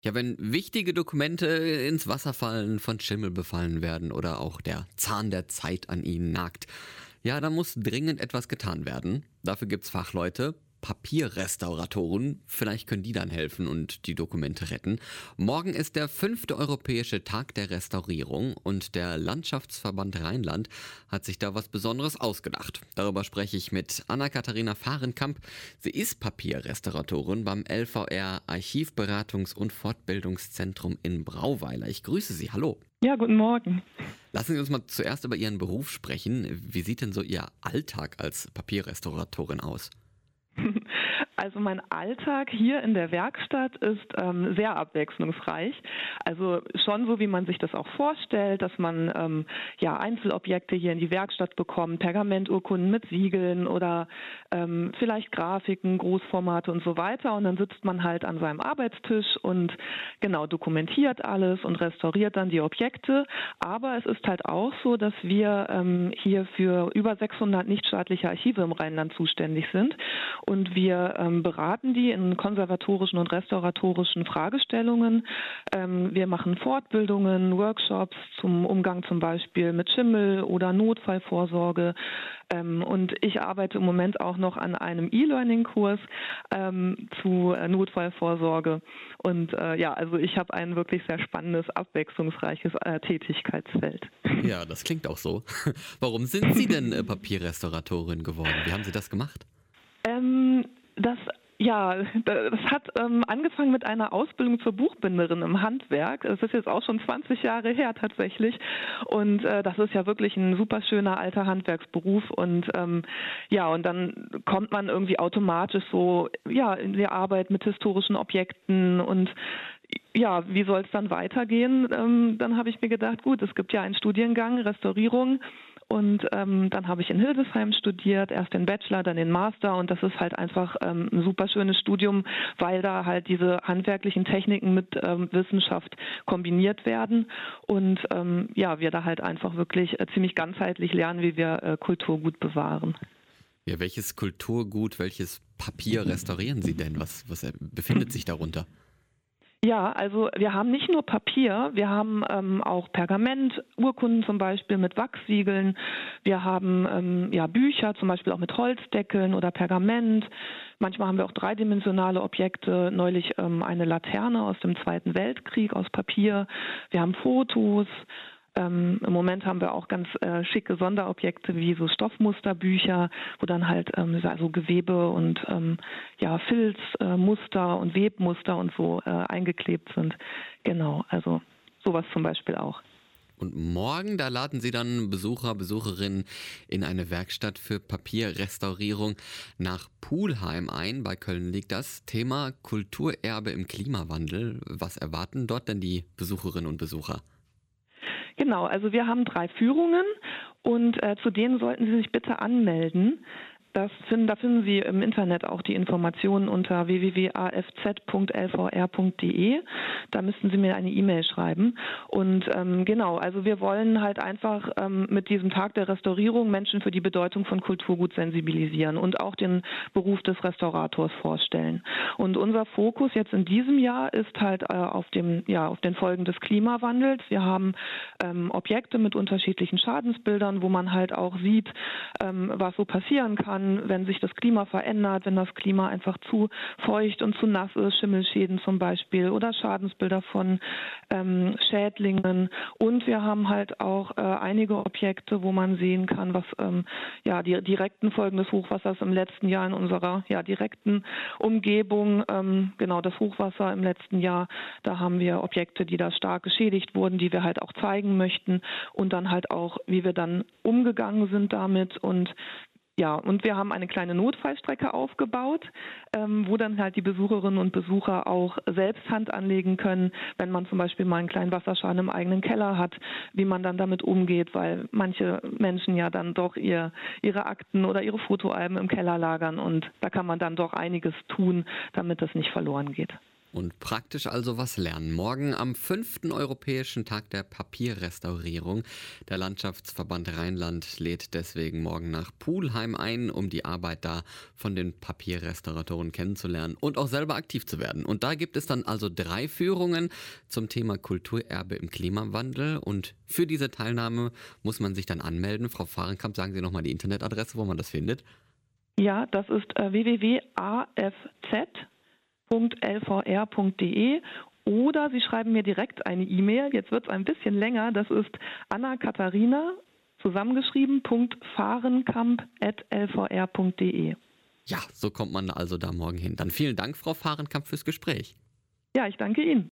Ja, wenn wichtige Dokumente ins Wasser fallen, von Schimmel befallen werden oder auch der Zahn der Zeit an ihnen nagt, ja, da muss dringend etwas getan werden. Dafür gibt's Fachleute, Papierrestauratoren. Vielleicht können die dann helfen und die Dokumente retten. Morgen ist der fünfte Europäische Tag der Restaurierung und der Landschaftsverband Rheinland hat sich da was Besonderes ausgedacht. Darüber spreche ich mit Anna-Katharina Fahrenkamp. Sie ist Papierrestauratorin beim LVR Archivberatungs- und Fortbildungszentrum in Brauweiler. Ich grüße Sie. Hallo. Ja, guten Morgen. Lassen Sie uns mal zuerst über Ihren Beruf sprechen. Wie sieht denn so Ihr Alltag als Papierrestauratorin aus? Also mein Alltag hier in der Werkstatt ist sehr abwechslungsreich. Also schon so, wie man sich das auch vorstellt, dass man Einzelobjekte hier in die Werkstatt bekommt, Pergamenturkunden mit Siegeln oder vielleicht Grafiken, Großformate und so weiter. Und dann sitzt man halt an seinem Arbeitstisch und genau dokumentiert alles und restauriert dann die Objekte. Aber es ist halt auch so, dass wir hier für über 600 nichtstaatliche Archive im Rheinland zuständig sind. Und wir beraten die in konservatorischen und restauratorischen Fragestellungen. Wir machen Fortbildungen, Workshops zum Umgang zum Beispiel mit Schimmel oder Notfallvorsorge. Und ich arbeite im Moment auch noch an einem E-Learning-Kurs zu Notfallvorsorge. Und also ich habe ein wirklich sehr spannendes, abwechslungsreiches Tätigkeitsfeld. Ja, das klingt auch so. Warum sind Sie denn Papierrestauratorin geworden? Wie haben Sie das gemacht? Das hat angefangen mit einer Ausbildung zur Buchbinderin im Handwerk. Es ist jetzt auch schon 20 Jahre her tatsächlich. Und das ist ja wirklich ein super schöner alter Handwerksberuf. Und und dann kommt man irgendwie automatisch so in die Arbeit mit historischen Objekten und wie soll es dann weitergehen? Dann habe ich mir gedacht, gut, es gibt ja einen Studiengang Restaurierung. Und dann habe ich in Hildesheim studiert, erst den Bachelor, dann den Master und das ist halt einfach ein super schönes Studium, weil da halt diese handwerklichen Techniken mit Wissenschaft kombiniert werden und wir da halt einfach wirklich ziemlich ganzheitlich lernen, wie wir Kulturgut bewahren. Ja, welches Kulturgut, welches Papier restaurieren Sie denn? Was befindet sich darunter? Ja, also wir haben nicht nur Papier, wir haben auch Pergament, Urkunden zum Beispiel mit Wachssiegeln, wir haben Bücher zum Beispiel auch mit Holzdeckeln oder Pergament. Manchmal haben wir auch dreidimensionale Objekte, neulich eine Laterne aus dem Zweiten Weltkrieg aus Papier. Wir haben Fotos. Im Moment haben wir auch ganz schicke Sonderobjekte wie so Stoffmusterbücher, wo dann halt so Gewebe und Filzmuster und Webmuster und so eingeklebt sind. Genau, also sowas zum Beispiel auch. Und morgen, da laden Sie dann Besucher, Besucherinnen in eine Werkstatt für Papierrestaurierung nach Pulheim ein. Bei Köln liegt das Thema Kulturerbe im Klimawandel. Was erwarten dort denn die Besucherinnen und Besucher? Genau, also wir haben 3 Führungen und zu denen sollten Sie sich bitte anmelden. Da finden Sie im Internet auch die Informationen unter www.afz.lvr.de. Da müssten Sie mir eine E-Mail schreiben. Und also wir wollen halt einfach mit diesem Tag der Restaurierung Menschen für die Bedeutung von Kulturgut sensibilisieren und auch den Beruf des Restaurators vorstellen. Und unser Fokus jetzt in diesem Jahr ist halt auf den Folgen des Klimawandels. Wir haben Objekte mit unterschiedlichen Schadensbildern, wo man halt auch sieht, was so passieren kann, wenn sich das Klima verändert, wenn das Klima einfach zu feucht und zu nass ist, Schimmelschäden zum Beispiel oder Schadensbilder von Schädlingen. Und wir haben halt auch einige Objekte, wo man sehen kann, was die direkten Folgen des Hochwassers im letzten Jahr in unserer direkten Umgebung, das Hochwasser im letzten Jahr, da haben wir Objekte, die da stark geschädigt wurden, die wir halt auch zeigen möchten und dann halt auch, wie wir dann umgegangen sind damit und wir haben eine kleine Notfallstrecke aufgebaut, wo dann halt die Besucherinnen und Besucher auch selbst Hand anlegen können, wenn man zum Beispiel mal einen kleinen Wasserschaden im eigenen Keller hat, wie man dann damit umgeht, weil manche Menschen ja dann doch ihre Akten oder ihre Fotoalben im Keller lagern und da kann man dann doch einiges tun, damit das nicht verloren geht. Und praktisch also was lernen. Morgen am 5. Europäischen Tag der Papierrestaurierung. Der Landschaftsverband Rheinland lädt deswegen morgen nach Pulheim ein, um die Arbeit da von den Papierrestauratoren kennenzulernen und auch selber aktiv zu werden. Und da gibt es dann also 3 Führungen zum Thema Kulturerbe im Klimawandel. Und für diese Teilnahme muss man sich dann anmelden. Frau Fahrenkamp, sagen Sie nochmal die Internetadresse, wo man das findet. Ja, das ist www.afz.lvr.de oder Sie schreiben mir direkt eine E-Mail. Jetzt wird es ein bisschen länger. Das ist Anna-Katharina, zusammengeschrieben, .fahrenkamp@lvr.de. Ja, so kommt man also da morgen hin. Dann vielen Dank, Frau Fahrenkamp, fürs Gespräch. Ja, ich danke Ihnen.